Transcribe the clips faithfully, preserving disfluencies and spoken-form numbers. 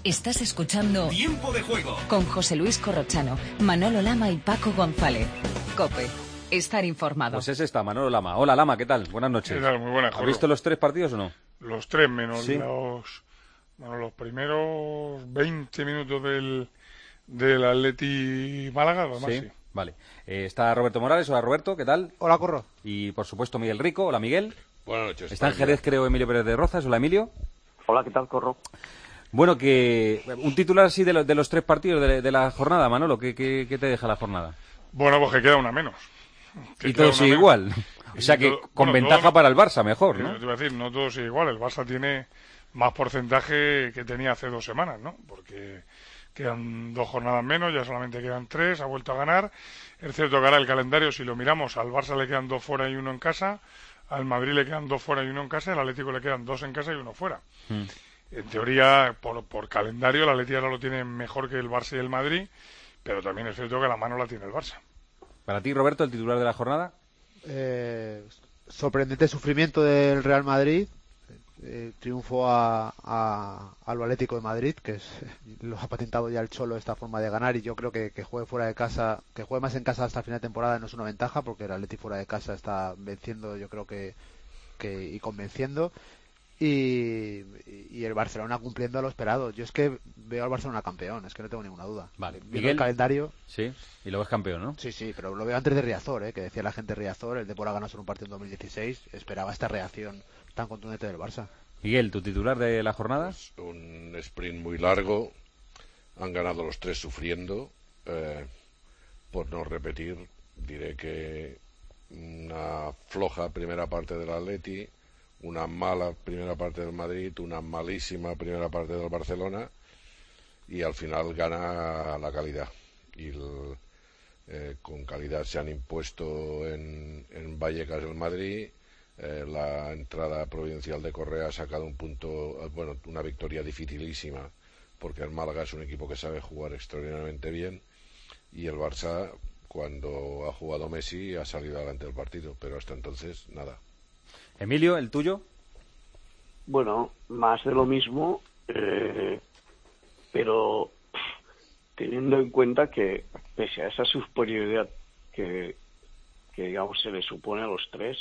Estás escuchando Tiempo de Juego con José Luis Corrochano, Manolo Lama y Paco González. COPE. Estar informado. Pues es esta, Manolo Lama. Hola, Lama, ¿qué tal? Buenas noches. ¿Qué tal? Muy buenas, ¿Has visto los tres partidos o no? Los tres, menos ¿Sí? los bueno, los primeros veinte minutos del, del Atleti Málaga, lo demás sí. Sí, vale. Eh, está Roberto Morales. Hola, Roberto, ¿qué tal? Hola, Corro. Y, por supuesto, Miguel Rico. Hola, Miguel. Buenas noches. Está en Jerez, creo, Emilio Pérez de Rozas. Hola, Emilio. Hola, ¿qué tal, Corro? Bueno, que un titular así de, lo, de los tres partidos de, de la jornada, Manolo. ¿Qué, qué, ¿Qué te deja la jornada? Bueno, pues que queda una menos. Que y todo sigue igual. O sea que todo, con bueno, ventaja todo, para el Barça, mejor, ¿no? ¿no? Te iba a decir, no todo sigue igual. El Barça tiene más porcentaje que tenía hace dos semanas, ¿no? Porque quedan dos jornadas menos, ya solamente quedan tres, ha vuelto a ganar. Es cierto que ahora el calendario, si lo miramos, al Barça le quedan dos fuera y uno en casa, al Madrid le quedan dos fuera y uno en casa, al Atlético le quedan dos en casa y uno fuera. Hmm. En teoría, por, por calendario, el Atlético ahora lo tiene mejor que el Barça y el Madrid, pero también es cierto que la mano la tiene el Barça. Para ti, Roberto, el titular de la jornada. Eh, sorprendente sufrimiento del Real Madrid. Eh, triunfo a, a, al Atlético de Madrid, que es, lo ha patentado ya el Cholo esta forma de ganar, y yo creo que, que juegue fuera de casa, que juegue más en casa hasta el final de temporada no es una ventaja, porque el Atlético fuera de casa está venciendo, yo creo que, que y convenciendo, y, y el Barcelona cumpliendo a lo esperado. Yo es que veo al Barcelona campeón, es que no tengo ninguna duda. Vale, Miguel, el calendario. Sí, y luego es campeón, ¿no? Sí, sí, pero lo veo antes de Riazor, ¿eh? Que decía la gente Riazor, el Depor ha ganado solo un partido en dos mil dieciséis, esperaba esta reacción tan contundente del Barça. Miguel, ¿tu titular de la jornada? Pues un sprint muy largo, han ganado los tres sufriendo, eh, por no repetir, diré que una floja primera parte del Atleti, una mala primera parte del Madrid, una malísima primera parte del Barcelona, y al final gana la calidad. Y el, eh, con calidad se han impuesto en, en Vallecas el Madrid. Eh, la entrada providencial de Correa ha sacado un punto, bueno, una victoria dificilísima, porque el Málaga es un equipo que sabe jugar extraordinariamente bien, y el Barça, cuando ha jugado Messi, ha salido adelante del partido, pero hasta entonces nada. Emilio, ¿el tuyo? Bueno, más de lo mismo, eh, pero teniendo en cuenta que pese a esa superioridad que, que digamos se le supone a los tres,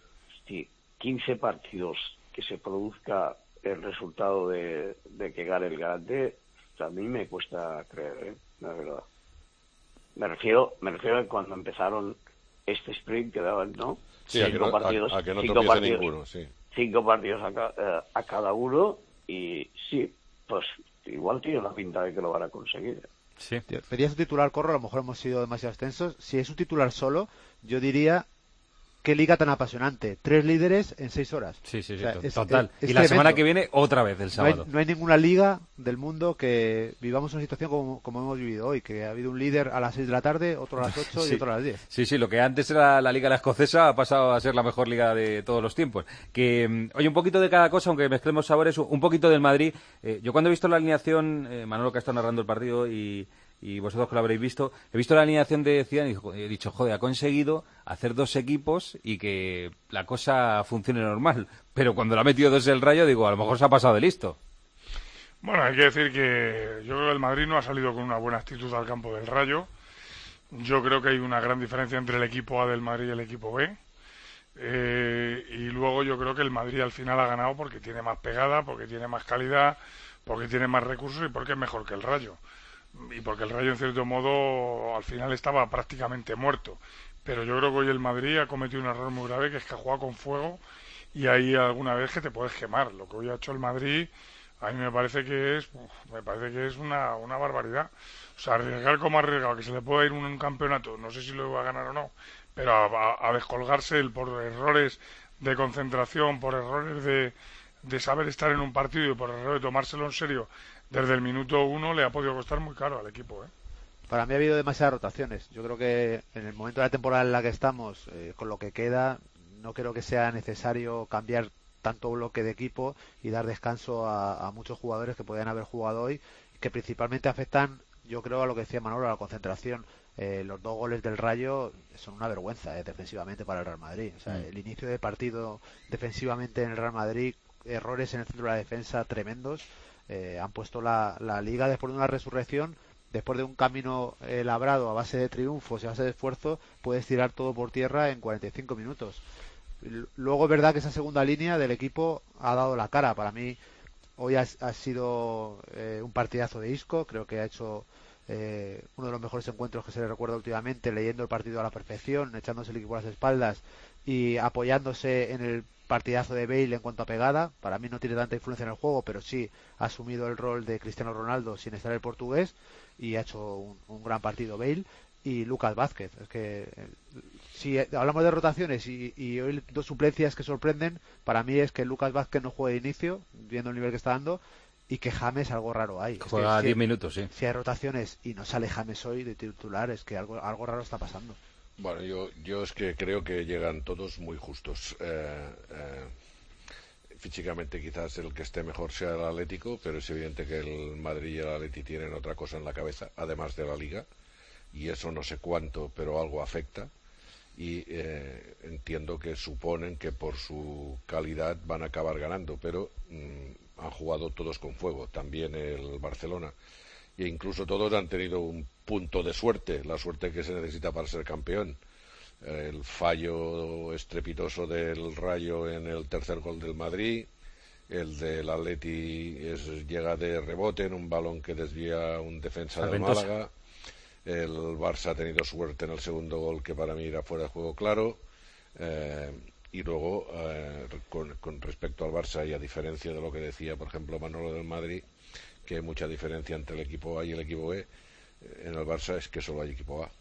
quince partidos que se produzca el resultado de, de que gane el Garante, a mí me cuesta creer, ¿eh? La verdad. Me refiero, me refiero a cuando empezaron este sprint que daban, ¿no? Sí, cinco a que partidos, no, a, a que no cinco partidos, ninguno, sí. Cinco partidos a, ca, a cada uno, y sí, pues igual tiene la pinta de que lo van a conseguir. Sí. Pedías un titular, Corro, a lo mejor hemos sido demasiado extensos. Si es un titular solo, yo diría: qué liga tan apasionante, tres líderes en seis horas. Sí, sí, sí, o sea, es, total. Es, es y la tremendo. Semana que viene otra vez el sábado. No hay, no hay ninguna liga del mundo que vivamos una situación como, como hemos vivido hoy, que ha habido un líder a las seis de la tarde, otro a las ocho sí. y otro a las diez. Sí, sí, lo que antes era la liga la escocesa ha pasado a ser la mejor liga de todos los tiempos. Que, oye, un poquito de cada cosa, aunque mezclemos sabores, un poquito del Madrid. Eh, yo cuando he visto la alineación, eh, Manolo que ha estado narrando el partido y... y vosotros que lo habréis visto, he visto la alineación de Zidane y he dicho, joder, ha conseguido hacer dos equipos y que la cosa funcione normal, pero cuando lo ha metido dos el Rayo, digo, a lo mejor se ha pasado de listo. Bueno, hay que decir que yo creo que el Madrid no ha salido con una buena actitud al campo del Rayo. Yo creo que hay una gran diferencia entre el equipo A del Madrid y el equipo B, eh, y luego yo creo que el Madrid al final ha ganado porque tiene más pegada, porque tiene más calidad, porque tiene más recursos y porque es mejor que el Rayo. Y porque el Rayo en cierto modo al final estaba prácticamente muerto, pero yo creo que hoy el Madrid ha cometido un error muy grave, que es que ha jugado con fuego, y hay alguna vez que te puedes quemar. Lo que hoy ha hecho el Madrid a mí me parece que es uf, me parece que es una, una barbaridad. O sea, arriesgar como ha arriesgado, que se le pueda ir un, un campeonato, no sé si lo va a ganar o no, pero a, a, a descolgarse el, por errores de concentración, por errores de, de saber estar en un partido y por error de tomárselo en serio desde el minuto uno, le ha podido costar muy caro al equipo, ¿eh? Para mí ha habido demasiadas rotaciones. Yo creo que en el momento de la temporada en la que estamos, eh, con lo que queda, no creo que sea necesario cambiar tanto bloque de equipo y dar descanso a, a muchos jugadores que podrían haber jugado hoy, que principalmente afectan, yo creo, a lo que decía Manolo, a la concentración. Eh, los dos goles del Rayo son una vergüenza, eh, defensivamente para el Real Madrid. O sea, mm. el inicio de partido defensivamente en el Real Madrid, errores en el centro de la defensa tremendos. eh, han puesto la, la liga después de una resurrección, después de un camino eh, labrado a base de triunfos y a base de esfuerzo, puedes tirar todo por tierra en cuarenta y cinco minutos. Luego es verdad que esa segunda línea del equipo ha dado la cara. Para mí hoy ha, ha sido eh, un partidazo de Isco. Creo que ha hecho eh, uno de los mejores encuentros que se le recuerda últimamente, leyendo el partido a la perfección, echándose el equipo a las espaldas y apoyándose en el partidazo de Bale en cuanto a pegada. Para mí no tiene tanta influencia en el juego, pero sí ha asumido el rol de Cristiano Ronaldo sin estar el portugués, y ha hecho un, un gran partido Bale. Y Lucas Vázquez, es que si hablamos de rotaciones y, y hoy dos suplencias que sorprenden, para mí es que Lucas Vázquez no juegue de inicio, viendo el nivel que está dando, y que James algo raro hay. Juega diez minutos, sí. Si hay rotaciones y no sale James hoy de titular, es que algo, algo raro está pasando. Bueno, yo, yo es que creo que llegan todos muy justos. Eh, eh, físicamente quizás el que esté mejor sea el Atlético, pero es evidente que el Madrid y el Atleti tienen otra cosa en la cabeza, además de la Liga, y eso no sé cuánto, pero algo afecta, y eh, entiendo que suponen que por su calidad van a acabar ganando, pero mmm, han jugado todos con fuego, también el Barcelona, e incluso todos han tenido un punto de suerte, la suerte que se necesita para ser campeón. El fallo estrepitoso del Rayo en el tercer gol del Madrid, el del Atleti es, llega de rebote en un balón que desvía un defensa del Málaga. El Barça ha tenido suerte en el segundo gol, que para mí era fuera de juego claro. Eh, y luego, eh, con, con respecto al Barça, y a diferencia de lo que decía, por ejemplo, Manolo del Madrid, que hay mucha diferencia entre el equipo A y el equipo B, en el Barça es que solo hay equipo A,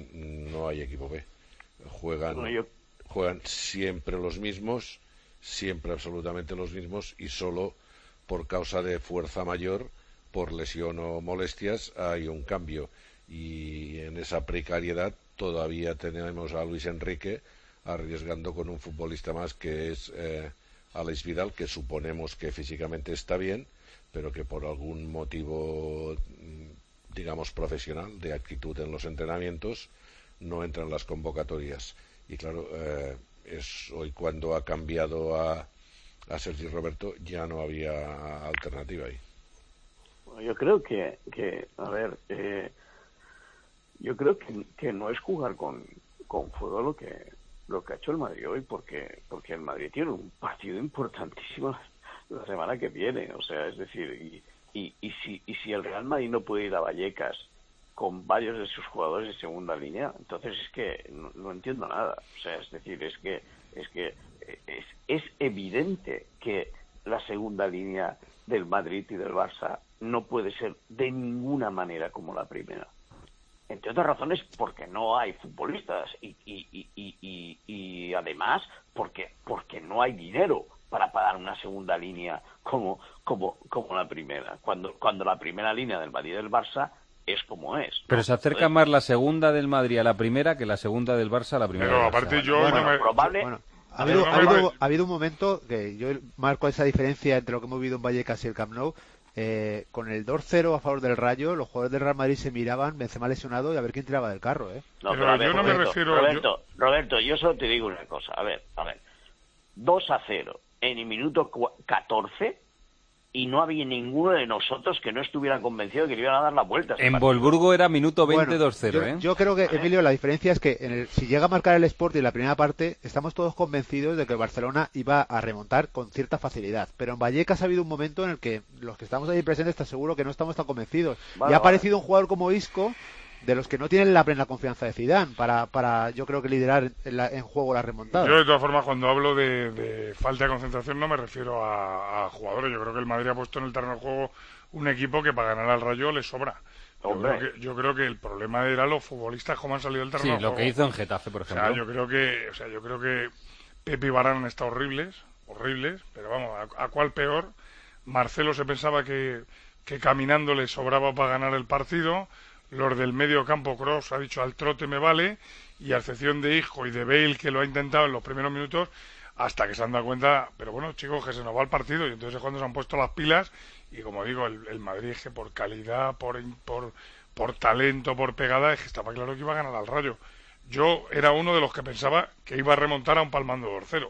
no hay equipo B. Juegan, bueno, yo... juegan siempre los mismos, siempre absolutamente los mismos, y solo por causa de fuerza mayor, por lesión o molestias, hay un cambio. Y en esa precariedad todavía tenemos a Luis Enrique arriesgando con un futbolista más, que es eh, Alex Vidal, que suponemos que físicamente está bien, pero que por algún motivo, digamos, profesional, de actitud en los entrenamientos, no entra en las convocatorias. Y claro, eh, es hoy cuando ha cambiado a, a Sergi Roberto, ya no había alternativa ahí. Bueno, yo creo que, que a ver, eh, yo creo que, que no es jugar con, con fuego lo que lo que ha hecho el Madrid hoy, porque porque el Madrid tiene un partido importantísimo la semana que viene, o sea, es decir, y, y, y si y si el Real Madrid no puede ir a Vallecas con varios de sus jugadores de segunda línea, entonces es que no, no entiendo nada, o sea, es decir, es que es que es, es evidente que la segunda línea del Madrid y del Barça no puede ser de ninguna manera como la primera. Entre otras razones porque no hay futbolistas y, y, y, y, y, y además porque porque no hay dinero para pagar una segunda línea como como como la primera, cuando cuando la primera línea del Madrid y del Barça es como es, ¿no? Pero se acerca más la segunda del Madrid a la primera que la segunda del Barça a la primera. Pero aparte yo bueno, no me... probable... bueno, ha habido, ha, habido, ha habido un momento que yo marco esa diferencia entre lo que hemos vivido en Vallecas y el Camp Nou. Eh, con el dos cero a favor del Rayo, los jugadores del Real Madrid se miraban, Benzema lesionado, y a ver quién tiraba del carro, ¿eh? No, pero, pero a ver, yo no Roberto, me refiero... Roberto, yo... Roberto, yo solo te digo una cosa, a ver, a ver, dos a cero en el minuto catorce y no había ninguno de nosotros que no estuviera convencido de que le iban a dar la vuelta. En Wolfsburgo era minuto veinte, bueno, dos cero, yo, ¿eh? Yo creo que, Emilio, la diferencia es que en el, si llega a marcar el Sporting en la primera parte, estamos todos convencidos de que el Barcelona iba a remontar con cierta facilidad. Pero en Vallecas ha habido un momento en el que los que estamos ahí presentes están seguros que no estamos tan convencidos. Vale, y ha aparecido vale. un jugador como Isco, de los que no tienen la plena confianza de Zidane para, para yo creo que liderar en, la, en juego la remontada. Yo de todas formas cuando hablo de, de falta de concentración no me refiero a, a jugadores. Yo creo que el Madrid ha puesto en el terreno de juego un equipo que para ganar al Rayo le sobra. Yo creo, que, yo creo que el problema era los futbolistas cómo han salido del terreno sí, de juego. Sí, lo que hizo en Getafe, por ejemplo. O sea, yo creo que, o sea, yo creo que Pepe y Varane han estado horribles, horribles, pero vamos, a, a cuál peor. Marcelo se pensaba que, que caminando le sobraba para ganar el partido. Los del medio campo, Kroos ha dicho al trote me vale, y a excepción de Isco y de Bale, que lo ha intentado en los primeros minutos, hasta que se han dado cuenta, pero bueno, chicos, que se nos va el partido, y entonces es cuando se han puesto las pilas, y como digo, el, el Madrid es que por calidad, por, por, por talento, por pegada, es que estaba claro que iba a ganar al Rayo. Yo era uno de los que pensaba que iba a remontar a un palmando dos cero.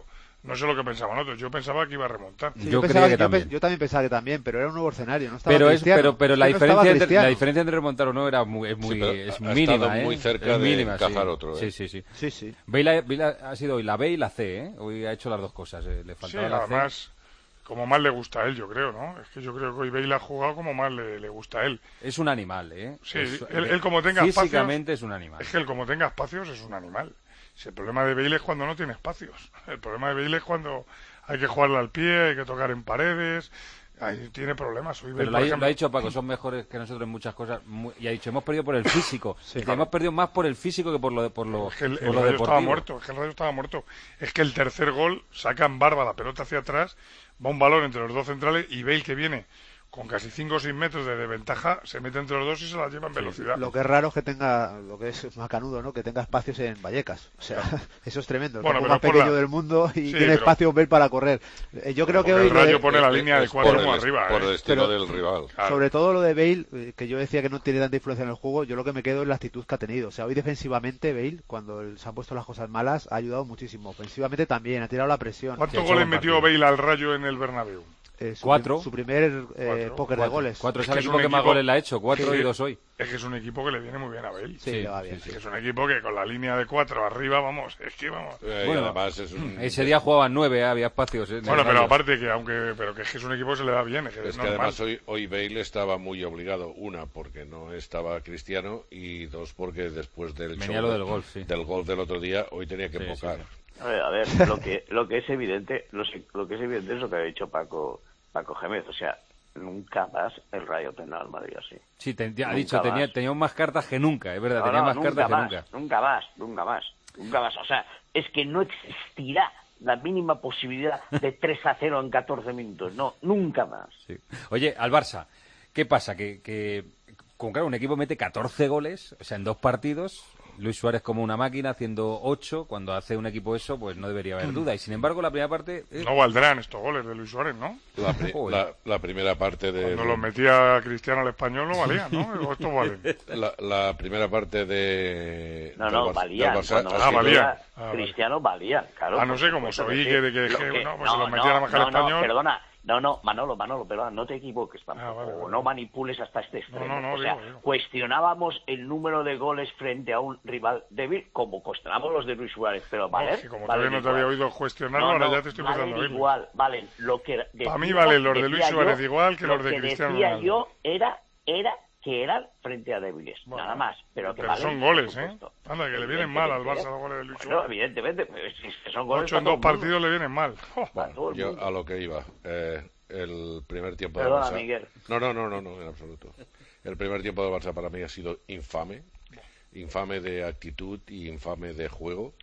No sé lo que pensaban otros, yo pensaba que iba a remontar. Sí, yo, yo, creía pensaba, que yo, también. pe- yo también pensaba que también, pero era un nuevo escenario, no estaba Pero, es, Cristiano. pero, pero la, Es que no estaba diferencia entre, Cristiano. la diferencia entre remontar o no era muy, es, muy, Sí, pero es ha mínima. estado ¿eh? muy cerca es de mínima, encajar sí. otro, ¿eh? Sí, sí, sí. Sí, sí. Bale, ha- Bale ha ha sido hoy la B y la C, ¿eh? Hoy ha hecho las dos cosas. eh, Le Sí, faltaba la C. además, como más le gusta a él, yo creo, ¿no? Es que yo creo que hoy Bale ha jugado como más le, le gusta a él. Es un animal, ¿eh? Sí, Es- él, él como tenga espacios, físicamente es un animal. es que él como tenga espacios es un animal. Si el problema de Bale es cuando no tiene espacios. El problema de Bale es cuando hay que jugarle al pie, hay que tocar en paredes. Ahí tiene problemas. Hoy Bale, Pero lo por ha, ejemplo, lo ha dicho Paco, son mejores que nosotros en muchas cosas. Mu- y ha dicho, hemos perdido por el físico. Sí. Dice, hemos perdido más por el físico que por lo, por lo, es que el, por el lo Rayo deportivo. estaba muerto, es que el Rayo estaba muerto. Es que el tercer gol sacan barba la pelota hacia atrás, va un balón entre los dos centrales y Bale, que viene con casi cinco o seis metros de desventaja, se mete entre los dos y se la lleva en velocidad. Lo que es raro es que tenga, lo que es macanudo, ¿no? Que tenga espacios en Vallecas. O sea, eso es tremendo. El Bueno, campo pero más por pequeño la- del mundo y Sí, tiene pero- espacio Bale para correr. Eh, Yo creo que Porque hoy el lo de- Rayo pone la Es- línea de es cuatro por muy el- arriba. Por ¿eh? el estilo Pero- del rival. Claro. sobre todo lo de Bale, eh, que yo decía que no tiene tanta influencia en el juego, yo lo que me quedo es la actitud que ha tenido. O sea, hoy defensivamente Bale, cuando el- se han puesto las cosas malas, ha ayudado muchísimo. Ofensivamente también, ha tirado la presión. ¿Cuántos Sí, ha hecho goles buen metió partido. Bale al Rayo en el Bernabéu? Eh, su, Cuatro. Su primer eh, Cuatro. póker de Cuatro. goles. Cuatro es Es el que es equipo un que más equipo- goles le ha hecho. Cuatro Sí. y dos hoy. Es que es un equipo que le viene muy bien a Bale. Sí, Sí, le va bien. sí, Es sí. que es un equipo que con la línea de cuatro arriba, vamos, es que vamos. Eh, y Bueno, además es un... Ese día jugaban nueve, ¿eh? Había espacios. ¿eh? Bueno, pero Rayos. aparte que aunque, pero que es que es un equipo que se le da bien, es que es, Es que normal. además hoy, hoy Bale estaba muy obligado, una, porque no estaba Cristiano, y dos, porque después del Venía show lo de- del gol, sí. del gol del otro día, hoy tenía que Sí, enfocar. sí, sí. A ver, a ver, lo que, lo que es evidente, lo, sé- lo que es evidente es lo que ha dicho Paco, Paco Gémez, o sea, nunca más el Rayo tendrá al Madrid así. Sí, te- ya ha Nunca dicho, tenía, más. tenía más cartas que nunca, es verdad, No, tenía no, más nunca cartas más, que nunca. nunca más, nunca más, nunca más. O sea, es que no existirá la mínima posibilidad de tres a cero en catorce minutos, no, nunca más. Sí. Oye, al Barça, ¿qué pasa? Que, que como claro, un equipo mete catorce goles, o sea, en dos partidos, Luis Suárez como una máquina haciendo ocho, cuando hace un equipo eso, pues no debería haber duda. Y sin embargo, la primera parte... eh, No valdrán estos goles de Luis Suárez, ¿no? La, pri- Joder. la- la primera parte de... Cuando los metía Cristiano al español no valían, ¿no? Estos valen. La, la primera parte de... No, del no, Barça- valían. del Barça Cuando ha los Ah, sido- valían. metía Ah, Cristiano valían, claro. Ah, no por sé, como supuesto soy sí. que, que, Lo que, no, pues se los metía a bajar no, español. No, perdona, no, no, Manolo, Manolo, perdona, no te equivoques tampoco, Ah, vale, vale. no manipules hasta este extremo. No, no, no, o sea, digo, digo. cuestionábamos el número de goles frente a un rival débil, como cuestionamos los de Luis Suárez, pero vale. No, que como todavía no te había oído cuestionarlo, ahora ya te estoy empezando a valen oír. igual, valen lo que Pa' mí decíamos, valen los de Luis decía Suárez yo, igual que lo los de Cristiano decía Ronaldo. yo era, era que eran frente a débiles, Bueno, nada más, pero que pero valen, son por goles, ¿eh? supuesto. Anda, que le vienen mal al Evidentemente, Barça los goles de Luis bueno, Suárez. evidentemente, pero es que son goles Ocho en para dos todo el mundo. partidos le vienen mal. Oh, Para todo el Yo mundo. a lo que iba. eh, el primer tiempo Perdona, del Barça... Miguel. No, no, no, no, no, en absoluto. El primer tiempo del Barça para mí ha sido infame. Infame de actitud y infame de juego.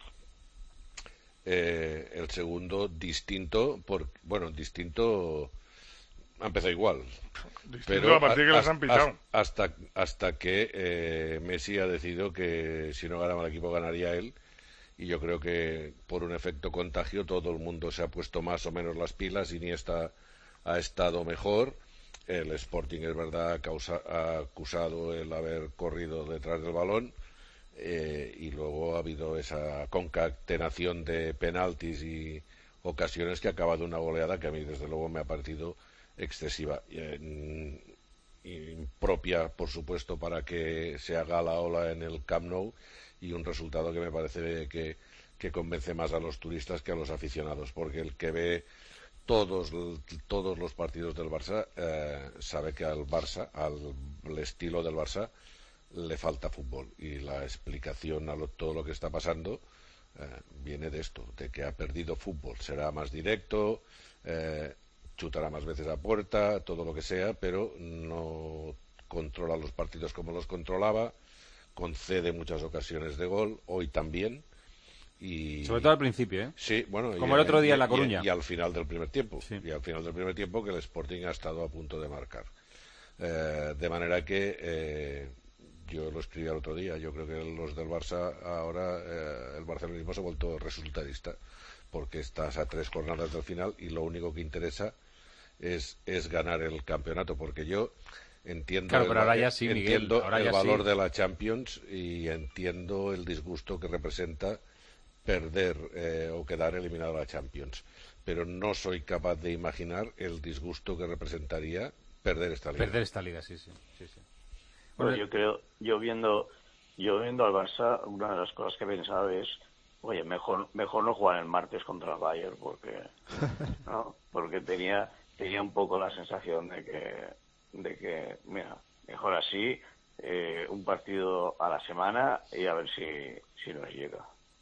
Eh, el segundo distinto, por, bueno, distinto... Ha empezado igual. Distinto Pero a partir que les han pitado. hasta, hasta que eh, Messi ha decidido que si no ganaba el equipo ganaría él, y yo creo que por un efecto contagio todo el mundo se ha puesto más o menos las pilas. Iniesta ha estado mejor, el Sporting es verdad causa, ha acusado el haber corrido detrás del balón, eh, y luego ha habido esa concatenación de penaltis y ocasiones que ha acabado una goleada que a mí desde luego me ha parecido excesiva, eh, impropia por supuesto para que se haga la ola en el Camp Nou, y un resultado que me parece que, que convence más a los turistas que a los aficionados, porque el que ve todos, todos los partidos del Barça eh, sabe que al Barça, al, al estilo del Barça, le falta fútbol, y la explicación a lo, todo lo que está pasando eh, viene de esto, de que ha perdido fútbol. Será más directo, eh, chutará más veces a puerta, todo lo que sea, pero no controla los partidos como los controlaba, concede muchas ocasiones de gol, hoy también, y Sobre todo al principio, ¿eh? sí, bueno, Como y, el otro día y- en La y- Coruña. y, al final del primer tiempo, Sí. y al final del primer tiempo que el Sporting ha estado a punto de marcar, eh, de manera que eh, yo lo escribí el otro día, yo creo que los del Barça ahora, eh, el barcelonismo se ha vuelto resultadista, porque estás a tres jornadas del final y lo único que interesa es, es ganar el campeonato, porque yo entiendo Claro, el, pero ahora ya sí, Miguel, entiendo ahora el ya valor sí. de la Champions, y entiendo el disgusto que representa perder eh, o quedar eliminado de la Champions. Pero no soy capaz de imaginar el disgusto que representaría perder esta liga. Perder esta liga, sí, sí. sí, sí. Bueno, yo creo, yo viendo, yo viendo al Barça, una de las cosas que he pensado es, oye, mejor, mejor no jugar el martes contra el Bayern, porque, ¿no? Porque tenía, tenía un poco la sensación de que, de que, mira, mejor así, eh, un partido a la semana y a ver si, si nos llega.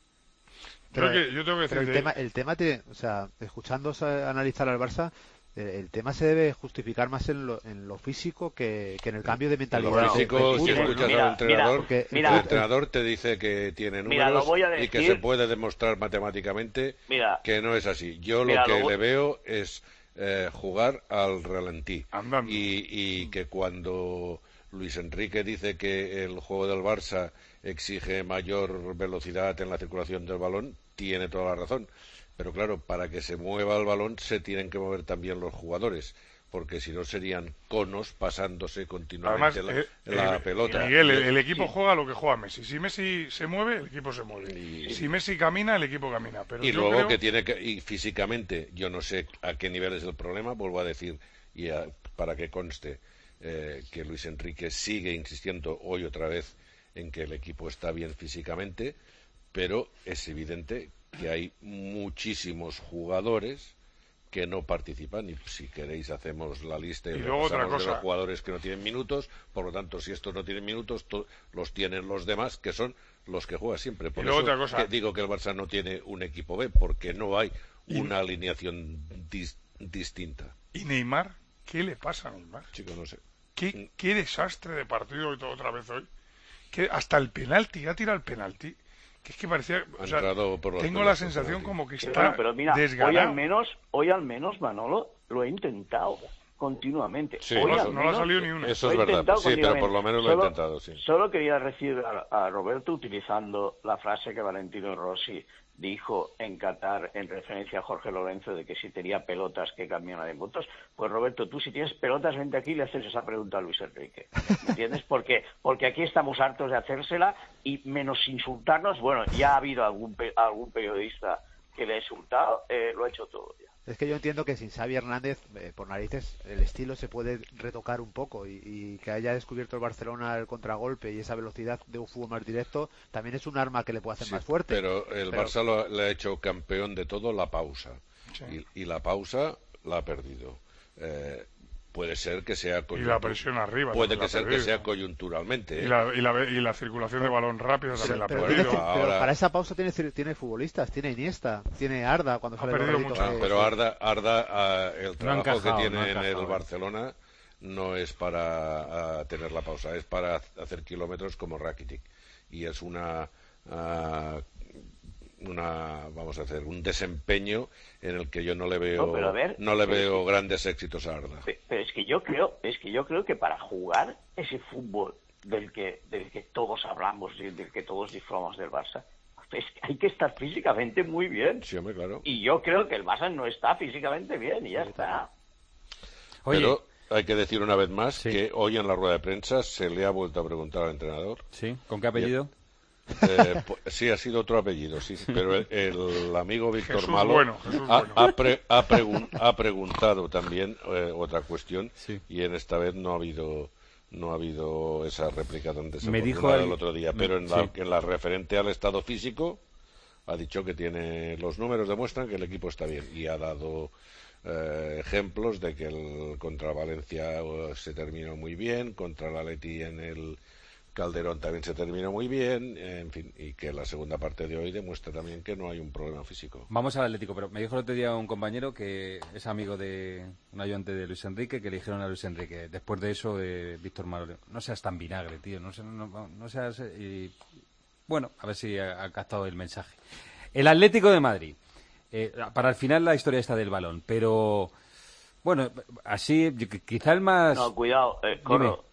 Creo que, yo tengo que decir pero el que... tema, el tema te, o sea, escuchando analizar al Barça, el tema se debe justificar más en lo, en lo físico que, que en el cambio de mentalidad. En lo físico, si escuchas mira, al entrenador, mira, mira, el entrenador te dice que tiene mira, números decir, y que se puede demostrar matemáticamente mira, que no es así. Yo mira, lo que lo voy... le veo es eh, jugar al ralentí. Andando. Y, y que cuando Luis Enrique dice que el juego del Barça exige mayor velocidad en la circulación del balón, tiene toda la razón. Pero claro, para que se mueva el balón se tienen que mover también los jugadores, porque si no serían conos pasándose continuamente Además, la, eh, la eh, pelota. Miguel, el, el equipo sí. juega lo que juega Messi. Si Messi se mueve, el equipo se mueve. Y, si Messi camina, el equipo camina. Pero y yo luego creo... que tiene que, y físicamente, yo no sé a qué nivel es el problema, vuelvo a decir, y a, para que conste eh, que Luis Enrique sigue insistiendo hoy otra vez en que el equipo está bien físicamente, pero es evidente que hay muchísimos jugadores que no participan, y si queréis hacemos la lista y, y luego otra cosa, de los jugadores que no tienen minutos. Por lo tanto, si estos no tienen minutos, los tienen los demás, que son los que juegan siempre. Por y luego eso otra cosa, que digo que el Barça no tiene un equipo B, porque no hay una y... alineación dis distinta. ¿Y Neymar? ¿Qué le pasa a Neymar? Chico, no sé. ¿Qué, qué desastre de partido y todo otra vez hoy? Que hasta el penalti, ha tirado el penalti. Que es que parecía, o sea, tengo la sensación como que está bueno, pero mira, desganado. Hoy al menos, hoy al menos Manolo lo he intentado continuamente. Sí, hoy no, al no menos, le ha salido ni una. Eso es verdad, sí, pero por lo menos lo solo, he intentado, sí. Solo quería decir a, a Roberto, utilizando la frase que Valentino Rossi dijo en Qatar en referencia a Jorge Lorenzo de que si tenía pelotas que cambian de votos, pues Roberto, tú si tienes pelotas, vente aquí y le haces esa pregunta a Luis Enrique. ¿Me entiendes? Porque, porque aquí estamos hartos de hacérsela y menos insultarnos, bueno, ya ha habido algún, algún periodista que le ha insultado, eh, lo ha hecho todo ya. Es que yo entiendo que sin Xavi Hernández, eh, por narices, el estilo se puede retocar un poco y, y que haya descubierto el Barcelona el contragolpe y esa velocidad de un fútbol más directo también es un arma que le puede hacer sí, más fuerte. Pero el pero... Barça lo, le ha hecho campeón de todo la pausa. Sí. Y, y la pausa la ha perdido. Eh, puede ser que sea y la presión arriba puede que ser perdido. que sea coyunturalmente, ¿eh? y, la, y, la, y la circulación de balón rápido también sí, la ha pero perdido. Tiene, Ahora... pero para esa pausa tiene, tiene futbolistas, tiene Iniesta, tiene Arda cuando ha sale perdido mucho. Ah, pero Arda, Arda uh, el trabajo no encajado, que tiene no en encajado, el Barcelona no es para uh, tener la pausa, es para hacer kilómetros como Rakitic, y es una uh, una vamos a hacer un desempeño en el que yo no le veo no, pero a ver, no le veo es, grandes éxitos a Arda. Pero es que yo creo, es que yo creo que para jugar ese fútbol del que del que todos hablamos y del que todos disfrutamos del Barça, es que hay que estar físicamente muy bien. Sí, hombre, claro. Y yo creo que el Barça no está físicamente bien y ya sí, está. Oye, pero hay que decir una vez más sí. que hoy en la rueda de prensa se le ha vuelto a preguntar al entrenador. Sí, ¿con qué apellido? Eh, sí, ha sido otro apellido, sí, pero el, el amigo Víctor Jesús Malo bueno, Jesús ha, bueno. ha, pre, ha, pregun, ha preguntado también eh, otra cuestión sí. y en esta vez no ha habido no ha habido esa réplica tan me dijo el otro día, me, pero en la, sí. en la referente al estado físico ha dicho que tiene los números demuestran que el equipo está bien y ha dado eh, ejemplos de que el contra Valencia uh, se terminó muy bien, contra el Atleti en el Calderón también se terminó muy bien, en fin, y que la segunda parte de hoy demuestra también que no hay un problema físico. Vamos al Atlético, pero me dijo el otro día un compañero que es amigo de un ayudante de Luis Enrique, que le dijeron a Luis Enrique, después de eso, de Víctor Malo, no seas tan vinagre, tío, no, no, no seas... Y, bueno, a ver si ha, ha captado el mensaje. El Atlético de Madrid, eh, para el final la historia está del balón, pero... Bueno, así, quizá el más... No, cuidado, eh, Corro,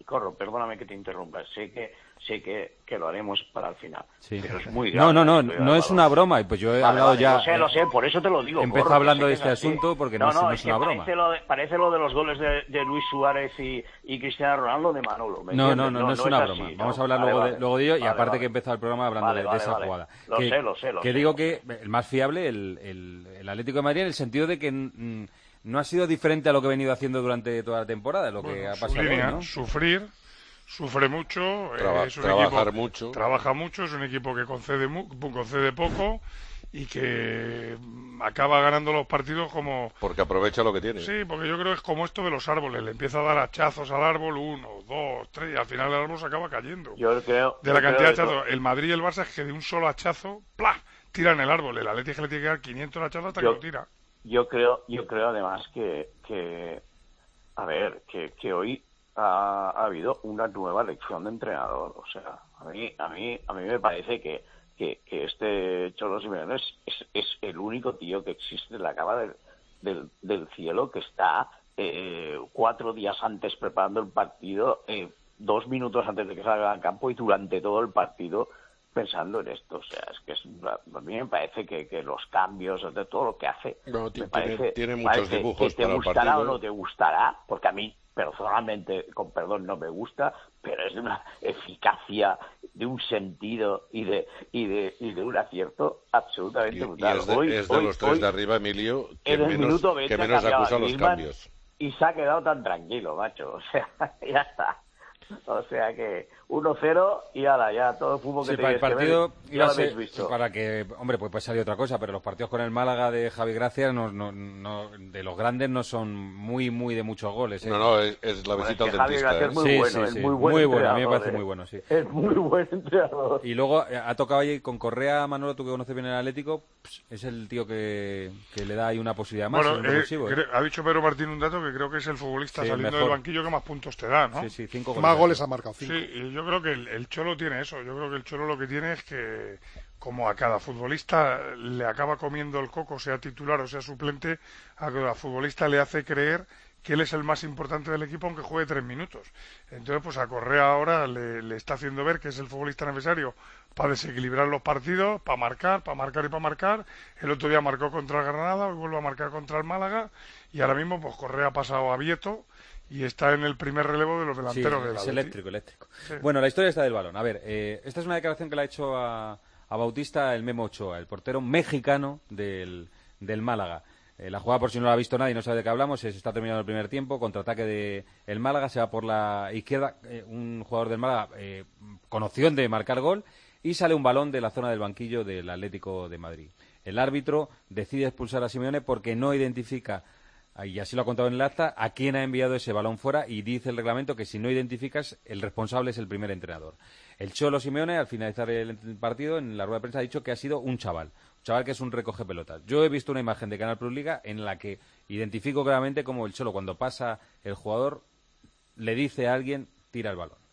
Corro, perdóname que te interrumpa. Sé que sé que, que lo haremos para el final. Sí. Pero es muy No, grave. no, no, no es una broma. Y pues yo he Vale, hablado vale, ya. Lo sé, lo sé, por eso te lo digo. Empezó Corro, hablando que de sé este que es así. asunto porque no, no, es, no, no es es que una parece broma. lo de, parece lo de los goles de, de Luis Suárez y, y Cristiano Ronaldo de Manolo. ¿me No, entiendes? no, no, no es una así, broma. ¿no? Vamos a hablar Vale, luego, vale. de, luego de ello y Vale, aparte vale. que he empezado el programa hablando Vale, de, de vale, esa vale. jugada. Lo que, sé, lo sé, lo que sé, digo lo que sé. el más fiable, el, el, el Atlético de Madrid, en el sentido de que mm, no ha sido diferente a lo que ha venido haciendo durante toda la temporada, lo Bueno, que ha su pasado línea, hoy, ¿no? sufrir, sufre mucho, Traba- eh, es un trabajar equipo, mucho. trabaja mucho, es un equipo que concede, mu- concede poco y que mm, acaba ganando los partidos como... Porque aprovecha lo que tiene. Sí, porque yo creo que es como esto de los árboles, le empieza a dar hachazos al árbol, uno, dos, tres, y al final el árbol se acaba cayendo. Yo creo... De la yo cantidad de creo hachazos, el Madrid y el Barça es que de un solo hachazo, ¡plá!, tiran el árbol, el Atlético le tiene que dar quinientos hachazos hasta Yo- que lo tira. Yo creo, yo creo además que, que a ver, que, que hoy ha, ha habido una nueva elección de entrenador. O sea, a mí, a mí, a mí me parece que, que, que este Cholo Simeone es, es, es el único tío que existe en la cama del, del, del cielo que está eh, cuatro días antes preparando el partido, eh, dos minutos antes de que salga al campo y durante todo el partido pensando en esto. O sea, es que es, a mí me parece que, que los cambios, de todo lo que hace, No, me tiene- parece, tiene me muchos parece dibujos que te para el gustará partido. o no te gustará, porque a mí personalmente, con perdón, no me gusta, pero es de una eficacia, de un sentido y de y de y de un acierto absolutamente Y, y brutal. es de, Hoy- es de hoy- los tres hoy, de arriba, Emilio, que en el menos, minuto veinte que menos ha cambiado acusa a los Griezmann cambios. y se ha quedado tan tranquilo, macho. O sea, ya está. O sea que uno cero y ahora ya todo el fútbol que Sí, para el teníais que ver, partido ya iba a lo habéis ser visto. para que, hombre, pues puede salir otra cosa, pero los partidos con el Málaga de Javi Gracia no, no, no, de los grandes no son muy, muy de muchos goles. ¿eh? No, no, es, es la Bueno, visita es que al Javi dentista. Gracia ¿eh? es muy Sí, bueno, sí, es sí, muy buen muy bueno, a mí me entrenador, parece ¿eh? muy bueno, sí. Es muy buen entrenador. Y luego eh, ha tocado ahí con Correa, Manolo, tú que conoces bien el Atlético, pues, es el tío que, que le da ahí una posibilidad más. Bueno, es un eh, revulsivo, ¿eh? cre- ha dicho Pedro Martín un dato que creo que es el futbolista Sí, saliendo mejor. del banquillo que más puntos te da, ¿no? Sí, sí, cinco goles. Más goles ha marcado, cinco. Sí, y yo creo que el, el Cholo tiene eso. Yo creo que el Cholo lo que tiene es que, como a cada futbolista le acaba comiendo el coco, sea titular o sea suplente, a cada futbolista le hace creer que él es el más importante del equipo aunque juegue tres minutos. Entonces, pues a Correa ahora le, le está haciendo ver que es el futbolista necesario para desequilibrar los partidos, para marcar, para marcar y para marcar. El otro día marcó contra el Granada, hoy vuelve a marcar contra el Málaga y ahora mismo pues Correa ha pasado a Vieto y está en el primer relevo de los Sí, delanteros del es Atleti. eléctrico, eléctrico. Sí. Bueno, la historia está del balón. A ver, eh, esta es una declaración que le ha hecho a, a Bautista el Memo Ochoa, el portero mexicano del, del Málaga. Eh, la jugada, por si no la ha visto nadie y no sabe de qué hablamos, es, está terminando el primer tiempo, contraataque de el Málaga, se va por la izquierda, eh, un jugador del Málaga eh, con opción de marcar gol y sale un balón de la zona del banquillo del Atlético de Madrid. El árbitro decide expulsar a Simeone porque no identifica, y así lo ha contado en el acta, a quién ha enviado ese balón fuera y dice el reglamento que si no identificas, el responsable es el primer entrenador. El Cholo Simeone, al finalizar el partido, en la rueda de prensa ha dicho que ha sido un chaval, un chaval que es un recoge pelotas. Yo he visto una imagen de Canal Plus Liga en la que identifico claramente como el Cholo, cuando pasa el jugador, le dice a alguien, tira el balón.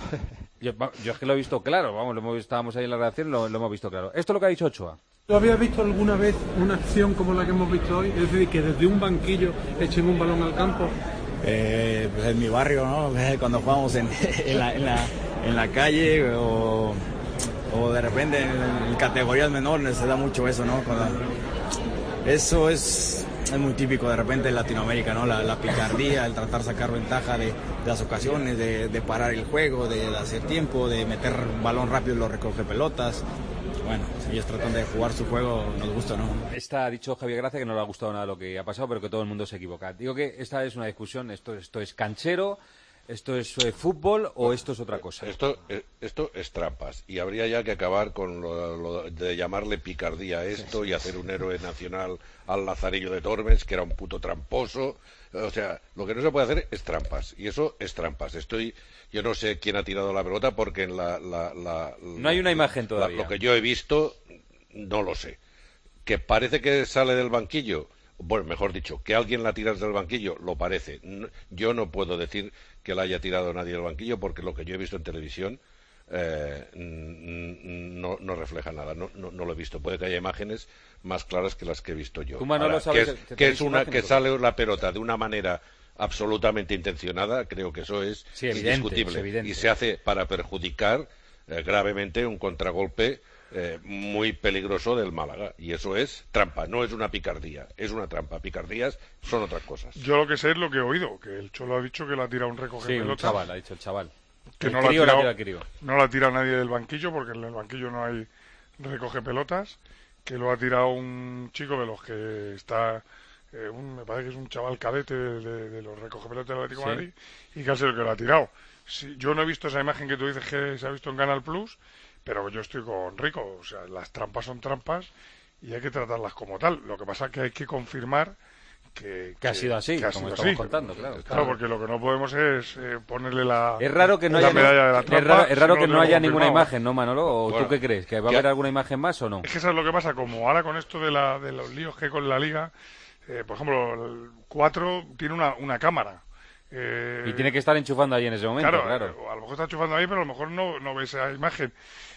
Yo, yo es que lo he visto claro, vamos, lo hemos, estábamos ahí en la redacción, lo, lo hemos visto claro. Esto es lo que ha dicho Ochoa. ¿Tú habías visto alguna vez una acción como la que hemos visto hoy? Es decir, que desde un banquillo echen un balón al campo. Eh, pues en mi barrio, ¿no? Cuando jugamos en, en, la, en, la, en la calle o, o de repente en, en categorías menores se da mucho eso, ¿no? Cuando, eso es, es muy típico de repente en Latinoamérica, ¿no? La, la picardía, el tratar de sacar ventaja de, de las ocasiones, de, de parar el juego, de, de hacer tiempo, de meter balón rápido en los recoge pelotas. Bueno, si ellos tratan de jugar su juego, nos gusta, ¿no? Esta ha dicho Javier Gracia que no le ha gustado nada lo que ha pasado, pero que todo el mundo se equivoca. Digo que esta es una discusión, esto, esto es canchero, esto es eh, fútbol o esto es otra cosa. Esto, eh, esto es trampas y habría ya que acabar con lo, lo de llamarle picardía a esto y hacer un héroe nacional al Lazarillo de Tormes, que era un puto tramposo. O sea, lo que no se puede hacer es trampas y eso es trampas. Estoy, yo no sé quién ha tirado la pelota porque en la, la, la no hay una imagen todavía. La, lo que yo he visto no lo sé. Que parece que sale del banquillo, bueno, mejor dicho, que alguien la tira del banquillo, lo parece. No, yo no puedo decir que la haya tirado nadie del banquillo porque lo que yo he visto en televisión eh, no, no refleja nada, no, no, no lo he visto. Puede que haya imágenes más claras que las que he visto yo. Tú, Manolo, Ahora, sabes que es, que que, es una, imágenes, que sale la pelota de una manera absolutamente intencionada, creo que eso es sí, evidente, indiscutible. Es evidente. Y se hace para perjudicar eh, gravemente un contragolpe eh, muy peligroso del Málaga. Y eso es trampa, no es una picardía, es una trampa. Picardías son otras cosas. Yo lo que sé es lo que he oído, que el Cholo ha dicho que la ha tirado un recoge Sí, pelota. un chaval, ha dicho el chaval. Que el no la, crío ha tirado, la tira crío. no la tira nadie del banquillo, porque en el banquillo no hay recoge pelotas, que lo ha tirado un chico de los que está, eh, un, me parece que es un chaval cadete de, de, de los recoge pelotas del Atlético de Sí. Madrid, y que ha sido el que lo ha tirado. Sí, yo no he visto esa imagen que tú dices que se ha visto en Canal Plus, pero yo estoy con Rico, o sea, las trampas son trampas y hay que tratarlas como tal. Lo que pasa es que hay que confirmar que, Que ha sido así, que ha como sido estamos así. contando, claro. Claro, porque lo que no podemos es eh, ponerle la, Es raro que no la haya, medalla de la es trampa. raro, es raro si que lo no haya tenemos ninguna confirmado. imagen, ¿no, Manolo? ¿O Bueno, tú qué crees? ¿Que va a ya- haber alguna imagen más o no? Es que eso es lo que pasa, como ahora con esto de, la, de los líos que hay con la Liga, eh, por ejemplo, el cuatro tiene una, una cámara. Eh, Y tiene que estar enchufando ahí en ese momento, claro, claro. eh, a lo mejor está enchufando ahí, pero a lo mejor no, no ve esa imagen.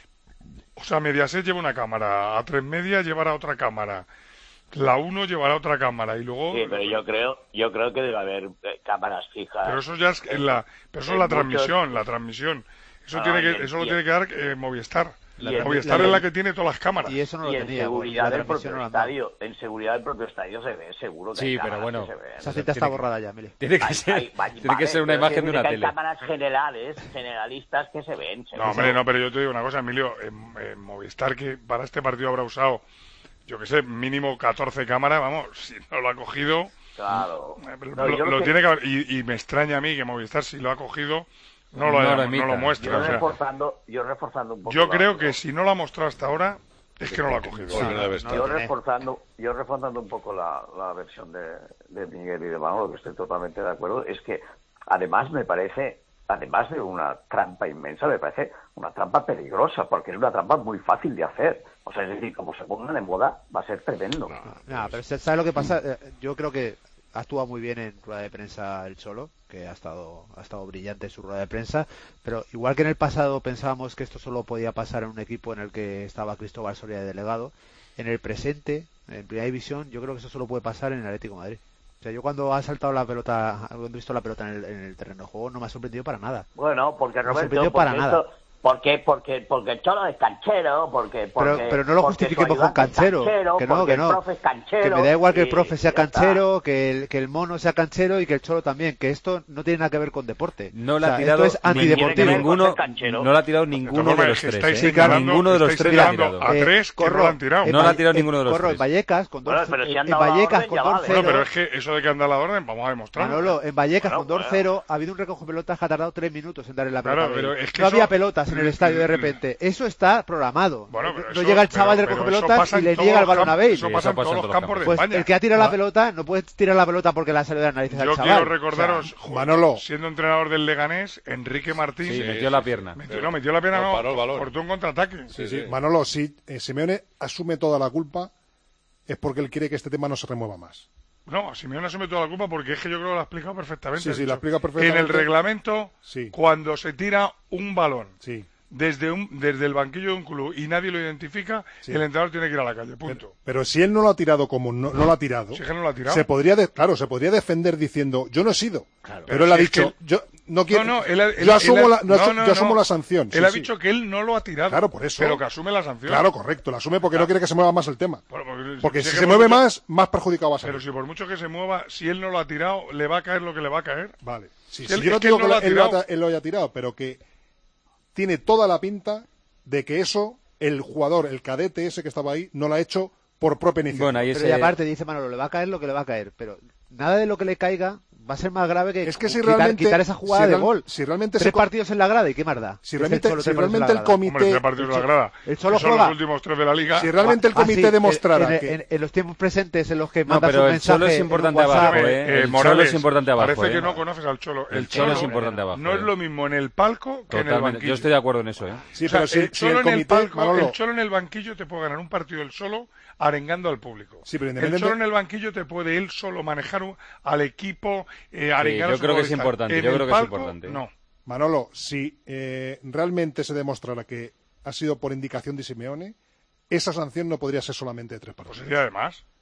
O sea, Mediaset lleva una cámara, A tres Media llevará otra cámara, la uno llevará otra cámara y luego... Sí, pero yo creo, yo creo que debe haber eh, cámaras fijas. Pero eso ya es en la, pero eso es en la muchos- transmisión, la transmisión. Eso Ah, tiene y que, en- eso lo y tiene en- que dar eh, Movistar. y en- Movistar y es en- la que tiene todas las cámaras. Y eso no y lo en tenía. porque seguridad la del transmisión propio no la han dado. estadio, en seguridad del propio estadio se ve, seguro que Sí, hay pero cámaras bueno, que se ven. Esa cinta Tiene está que- borrada ya, Mili. Tiene que Hay- ser, hay- vale, tiene que ser una pero imagen de quiero una decir que tele. hay cámaras generales, generalistas que se ven. se No, ven. hombre, no, pero yo te digo una cosa, Emilio, en, en Movistar, que para este partido habrá usado, yo que sé, mínimo catorce cámaras, vamos, si no lo ha cogido, Claro. eh, No, lo, yo lo lo que- tiene que haber, y, y me extraña a mí que Movistar, si lo ha cogido, no lo, No haya- lo no emita. lo muestra. Yo o sea, reforzando, yo reforzando un poco. yo la- creo que si no lo ha mostrado hasta ahora, es que no lo ha cogido. Porque no debe estar. Yo tiene. reforzando, yo reforzando un poco la, la versión de, de Miguel y de Manolo, que estoy totalmente de acuerdo, es que además me parece, además de una trampa inmensa, me parece una trampa peligrosa, porque es una trampa muy fácil de hacer. O sea, es decir, como se pongan de moda, va a ser tremendo. No, pero ¿sabes lo que pasa? Eh, Yo creo que actúa muy bien en rueda de prensa el Cholo, que ha estado ha estado brillante en su rueda de prensa, pero igual que en el pasado pensábamos que esto solo podía pasar en un equipo en el que estaba Cristóbal Soria de delegado, en el presente, en Primera División, yo creo que eso solo puede pasar en el Atlético de Madrid. O sea, yo cuando ha saltado la pelota, cuando he visto la pelota en el, en el terreno de juego, no me ha sorprendido para nada. Bueno, porque No me Roberto, sorprendió porque para nada. esto- porque, porque, porque el Cholo es canchero, porque, porque Pero, pero no lo porque justifiquemos su con ayudante es canchero, que no, porque que no. el profe es canchero, Que me da igual que el y profe sea ya está. canchero, que el, que el mono sea canchero y que el Cholo también, que esto no tiene nada que ver con deporte. No le O ha sea, tirado esto es ni- antideportivo. Tiene que ver ninguno, con ser canchero. no le ha tirado De ninguno todas de maneras, los que tres. estáis ¿eh? Sí, claro. Ninguno de los estáis tres le ha tirando tirado. a tres que no lo han tirado. en No le ha Valle- tirado en- ninguno de los Corro, tres. en Vallecas, con dos, Bueno, pero si en, han en dado la Vallecas orden, con ya dos vale. cero. Bueno, pero es que eso de que han dado la orden, vamos a demostrarlo. Manolo, en Vallecas Bueno, con dos cero ha habido un recoge pelotas que ha tardado tres minutos en darle la Claro, pelota. a pero Bale. es que no eso- había pelotas en el estadio de repente. Eso está programado. Bueno, pero no eso- llega el chaval de pero- recoge pero eso pelotas pasa y en le todos niega el los balón a campos, Bale. Eso Sí, pasa eso en pasa todos en los todos los campos de Pues España. el que ha tirado la pelota no puede tirar la pelota porque la ha salido de las narices Yo al chaval. quiero O sea, recordaros, jo- Manolo. siendo entrenador del Leganés, Enrique Martín Sí, Sí, metió sí, la sí. pierna. metió, no, metió la pena, No, no, paró el balón. cortó un contraataque. Sí, sí. Manolo, si eh, Simeone asume toda la culpa, es porque él quiere que este tema no se remueva más. No, Simeone asume toda la culpa porque es que yo creo que lo ha explicado perfectamente. Sí, Ha sí, lo dicho ha explicado que perfectamente. en el reglamento, Sí. cuando se tira un balón Sí. desde un desde el banquillo de un club y nadie lo identifica, Sí. el entrenador tiene que ir a la calle, punto. Pero si él no lo ha tirado como no, no lo ha tirado, Si es que no lo ha tirado. se podría, de- claro, se podría defender diciendo, yo no he sido. Pero, Pero él ha si es dicho, que- yo no quiero, No, no, él, ha- él- yo asumo, él ha- la, no, no, no, yo asumo no. la sanción. Él sí, ha sí. dicho que él no lo ha tirado. Claro, por eso. Pero que asume la sanción. Claro, correcto, lo asume porque no quiere que se mueva más el tema. Bueno, porque Porque si si es se que por mueve mucho- más, más perjudicado va a ser. Pero si por mucho que se mueva, si él no lo ha tirado, le va a caer lo que le va a caer. Vale. Sí, Si sí, él- yo no es que digo él que no lo ha él, lo tirado. ha- él lo haya tirado, pero que tiene toda la pinta de que eso, el jugador, el cadete ese que estaba ahí, no lo ha hecho por propia iniciativa. Bueno, ahí Pero ese... y aparte dice Manolo, le va a caer lo que le va a caer. Pero nada de lo que le caiga va a ser más grave que Es que si quitar, realmente- quitar esa jugada si de real- gol. si realmente Tres se co- partidos en la grada y qué más da. Si Es realmente, el Cholo, si tres partidos en realmente la el grada. comité, Hombre, tres partidos de la grada. el que Cholo son juega. los últimos tres de la liga. si realmente el Ah, comité sí, demostrara en, que en- en los tiempos presentes en los que No, mandas pero un el mensaje Cholo es en un importante WhatsApp, abajo, Escúchame, ¿eh? eh, El Cholo Morales, es importante abajo, Parece que ¿eh? no conoces al Cholo. El Cholo es importante abajo, No es ¿eh? lo mismo en el palco que en el Totalmente. banquillo. Yo estoy de acuerdo en eso, ¿eh? sí, O sea, pero si, el si Cholo el en el comité, palco, Manolo, el Cholo en el banquillo te puede ganar un partido él solo arengando al público. Sí, pero el independiente- Cholo en el banquillo te puede él solo manejar un- al equipo, eh, arengar a yo sus creo que es futbolistas. importante, En yo el creo que es palco, importante. No. Manolo, si eh, realmente se demostrara que ha sido por indicación de Simeone, esa sanción no podría ser solamente de tres Pues partidos. sería además.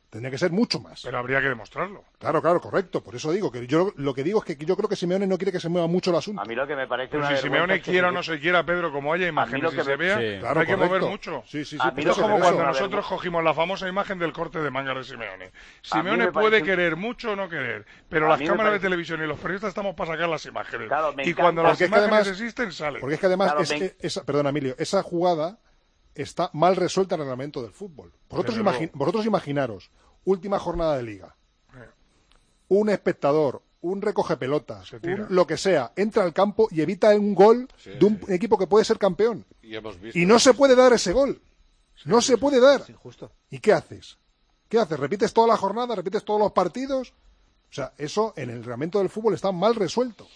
Tendría que ser mucho más. Pero habría que demostrarlo. Claro, claro, correcto. Por eso digo que yo lo que digo es que yo creo que Simeone no quiere que se mueva mucho el asunto. A mí lo que me parece Pero una si vergüenza Simeone es que quiera o si- no se quiera, Pedro, como haya imágenes y que se me- vea, Sí. no Claro, hay que correcto. mover mucho. Sí, sí, sí, A por mí Esto lo es que como me cuando parece una nosotros vergüenza- cogimos la famosa imagen del corte de mangas de Simeone. A mí Simeone me puede parece- querer mucho o no querer, pero A las mí me cámaras de parece- televisión y los periodistas estamos para sacar las imágenes. Claro, me y encanta- cuando las Porque es que imágenes además- existen, salen. Porque es que además, Claro, es- me- eh, esa, perdona, Emilio, esa jugada está mal resuelta en el reglamento del fútbol. Vosotros, Desde imagi- luego. vosotros imaginaros, última jornada de liga, un espectador, un recoge pelotas, Se tira. un lo que sea, entra al campo y evita un gol Sí, de un sí. equipo que puede ser campeón. Y hemos visto. Y no se puede dar ese gol. No se puede dar. Es injusto. ¿Y qué haces? ¿Qué haces? ¿Repites toda la jornada? ¿Repites todos los partidos? O sea, eso en el reglamento del fútbol está mal resuelto.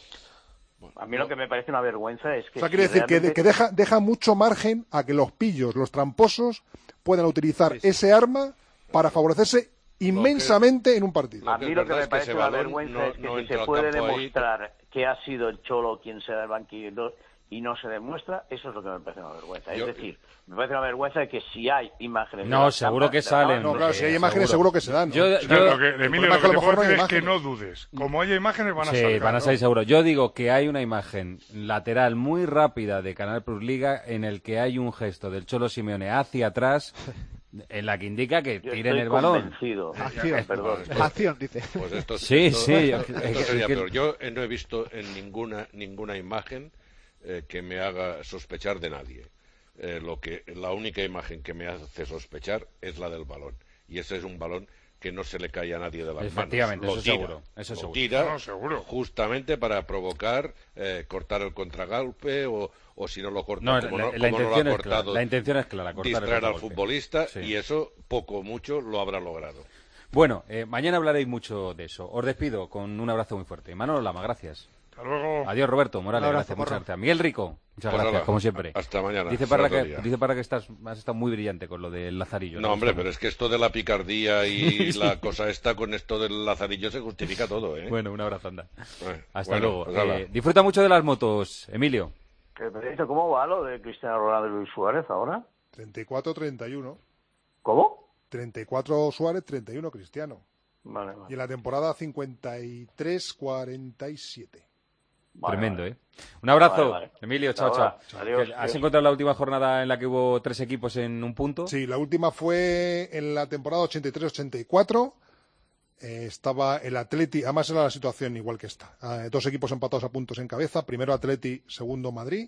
A mí lo que me parece una vergüenza es que... O sea, si quiere decir que, realmente- que deja, deja mucho margen a que los pillos, los tramposos, puedan utilizar Sí, sí. ese arma para favorecerse inmensamente en un partido. A que mí es lo que verdad me es que parece ese una balón vergüenza no- es que no si entra se al puede campo ahí. demostrar que ha sido el Cholo quien se da el banquillo y no se demuestra, eso es lo que me parece una vergüenza. Yo- es decir, me parece una vergüenza que si hay imágenes... de No, las seguro trampas, que de las salen. trampas, No, claro, Sí, si hay imágenes seguro. seguro que se dan. ¿no? Yo- O sea, yo- lo que, el Emilio, problema lo es que a que lo te mejor puedo no hay decir es que imágenes. no dudes. Como haya imágenes, van a Sí, salir. van a salir seguro. Yo digo que hay una imagen lateral muy rápida de Canal Plus Liga en el que hay un gesto del Cholo Simeone hacia atrás en la que indica que Yo tiren estoy el balón. convencido. Acción. Perdón. Acción, dice. Pues esto, Sí, esto- sí, esto es que- sería es que- peor. Yo eh, no he visto en ninguna ninguna imagen eh, que me haga sospechar de nadie. Eh, lo que la única imagen que me hace sospechar es la del balón, y ese es un balón que no se le cae a nadie de las Efectivamente, manos. Lo eso tira, seguro, eso lo seguro. tira No, seguro. justamente para provocar, eh, cortar el contragolpe o, o si no lo corta, No, como la, no, la como no lo intención ha es clara. cortado, La intención es clara, cortar el distraer al contragolpe. futbolista, Sí. y eso poco o mucho lo habrá logrado. Bueno, eh, mañana hablaréis mucho de eso. Os despido con un abrazo muy fuerte. Manolo Lama, gracias. Hasta luego. Adiós, Roberto Morales, Un abrazo, gracias, muchas Morro. gracias. Miguel Rico, muchas Pues gracias, nada, como siempre. hasta mañana, Dice será Parra, otro que, día. dice Parra que estás, has estado muy brillante con lo del Lazarillo. No, ¿no? hombre, Está- pero es que esto de la picardía y la cosa esta con esto del lazarillo se justifica todo, ¿eh? Bueno, un abrazo, anda. Eh, Hasta bueno, luego. pues hala. Eh, disfruta mucho de las motos, Emilio. Eh, Pedrito, ¿cómo va lo de Cristiano Ronaldo y Luis Suárez ahora? treinta y cuatro treinta y uno. ¿Cómo? treinta y cuatro Suárez, treinta y uno Cristiano. Vale, Y vale. en la temporada cincuenta y tres cuarenta y siete. Vale, Tremendo, vale. ¿eh? Un abrazo, Vale, vale. Emilio, Hasta chao, chao. ahora. Adiós, ¿Has adiós. encontrado la última jornada en la que hubo tres equipos en un punto? Sí, la última fue en la temporada ochenta y tres ochenta y cuatro. Eh, estaba el Atleti, además era la situación igual que esta. Eh, dos equipos empatados a puntos en cabeza. Primero Atleti, segundo Madrid.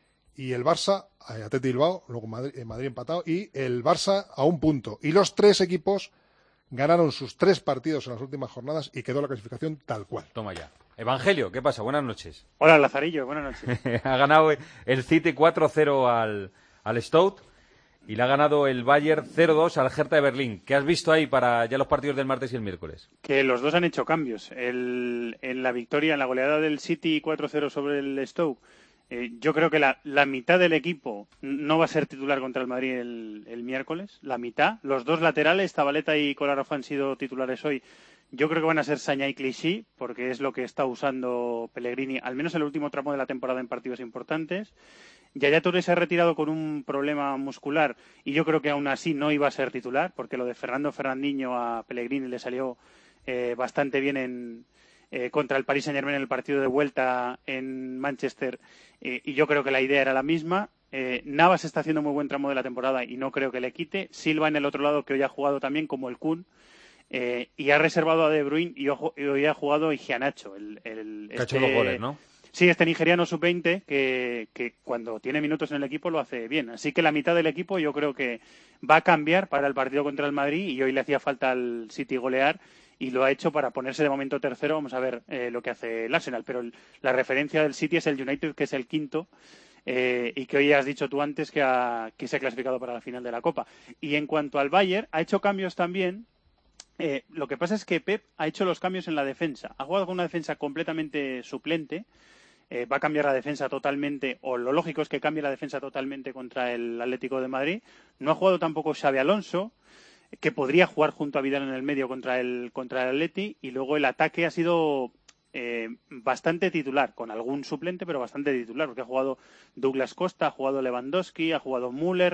Y el Barça, eh, Atleti Bilbao, luego Madrid, eh, Madrid empatado. Y el Barça a un punto. Y los tres equipos ganaron sus tres partidos en las últimas jornadas y quedó la clasificación tal cual. Toma ya. Evangelio, ¿qué pasa? Buenas noches. Hola, Lazarillo, buenas noches. Ha ganado el City cuatro cero al, al Stoke y le ha ganado el Bayern cero dos al Hertha de Berlín. ¿Qué has visto ahí para ya los partidos del martes y el miércoles? Que los dos han hecho cambios. El, en la victoria, en la goleada del City cuatro cero sobre el Stoke, eh, yo creo que la, la mitad del equipo no va a ser titular contra el Madrid el, el miércoles. La mitad. Los dos laterales, Zabaleta y Kolarov, han sido titulares hoy. Yo creo que van a ser Sañá y Clichy, porque es lo que está usando Pellegrini, al menos en el último tramo de la temporada en partidos importantes. Yaya Touré se ha retirado con un problema muscular y yo creo que aún así no iba a ser titular, porque lo de Fernando Fernandinho a Pellegrini le salió eh, bastante bien en, eh, contra el Paris Saint-Germain en el partido de vuelta en Manchester, eh, y yo creo que la idea era la misma. Eh, Navas está haciendo muy buen tramo de la temporada y no creo que le quite. Silva en el otro lado, que hoy ha jugado también como el Kun. Eh, y ha reservado a De Bruyne y hoy ha jugado Iheanacho. El, el, Que ha hecho este- los goles, ¿no? Sí, este nigeriano sub veinte que, que cuando tiene minutos en el equipo lo hace bien. Así que la mitad del equipo yo creo que va a cambiar para el partido contra el Madrid y hoy le hacía falta al City golear y lo ha hecho para ponerse de momento tercero. Vamos a ver eh, lo que hace el Arsenal. Pero el- la referencia del City es el United, que es el quinto. Eh, y que hoy has dicho tú antes que, ha, que se ha clasificado para la final de la Copa. Y en cuanto al Bayern, ha hecho cambios también. Eh, lo que pasa es que Pep ha hecho los cambios en la defensa. Ha jugado con una defensa completamente suplente. Eh, va a cambiar la defensa totalmente, o lo lógico es que cambie la defensa totalmente contra el Atlético de Madrid. No ha jugado tampoco Xabi Alonso, que podría jugar junto a Vidal en el medio contra el, contra el Atleti. Y luego el ataque ha sido eh, bastante titular, con algún suplente, pero bastante titular, porque ha jugado Douglas Costa, ha jugado Lewandowski, ha jugado Müller.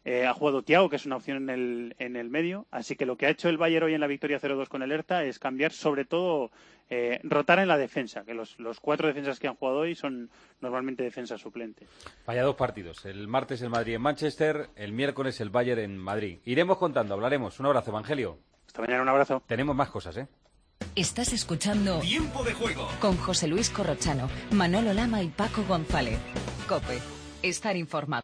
Eh, ha jugado Thiago, que es una opción en el, en el medio. Así que lo que ha hecho el Bayern hoy en la victoria cero dos con el Hertha es cambiar, sobre todo, eh, rotar en la defensa. Que los, los cuatro defensas que han jugado hoy son normalmente defensas suplentes. Vaya dos partidos. El martes el Madrid en Manchester, el miércoles el Bayern en Madrid. Iremos contando, hablaremos. Un abrazo, Evangelio. Hasta mañana, un abrazo. Tenemos más cosas, ¿eh? Estás escuchando Tiempo de Juego con José Luis Corrochano, Manolo Lama y Paco González. COPE. Estar informado.